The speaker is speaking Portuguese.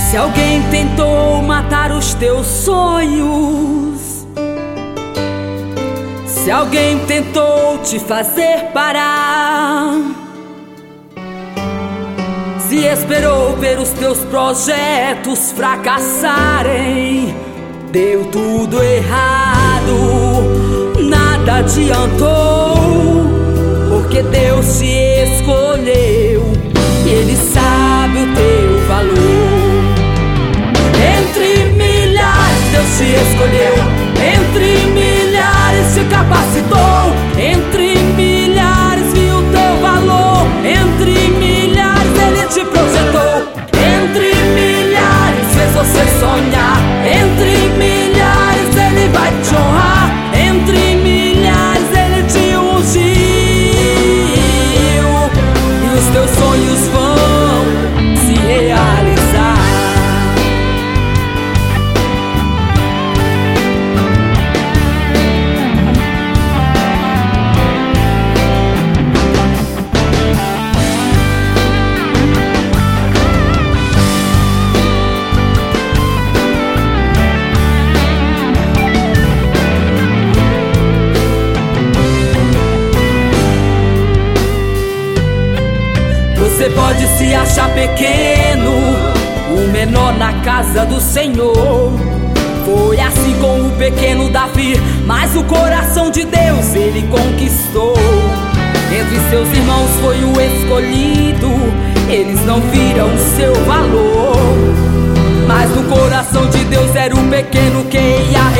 Se alguém tentou matar os teus sonhos, se alguém tentou te fazer parar, se esperou ver os teus projetos fracassarem, deu tudo errado, nada adiantou, porque Deus te escolheu e Ele sabe o teu valor. Entre milhares Deus te escolheu, entre milhares te capacitou, entre milhares viu o teu valor, entre milhares Ele te projetou, entre milhares fez você sonhar, entre milhares Ele vai te honrar, entre milhares Ele te ungiu e os teus sonhos vão se realizar. Você pode se achar pequeno, o menor na casa do Senhor. Foi assim com o pequeno Davi, mas o coração de Deus Ele conquistou. Entre seus irmãos foi o escolhido, eles não viram seu valor, mas no coração de Deus era o pequeno que ia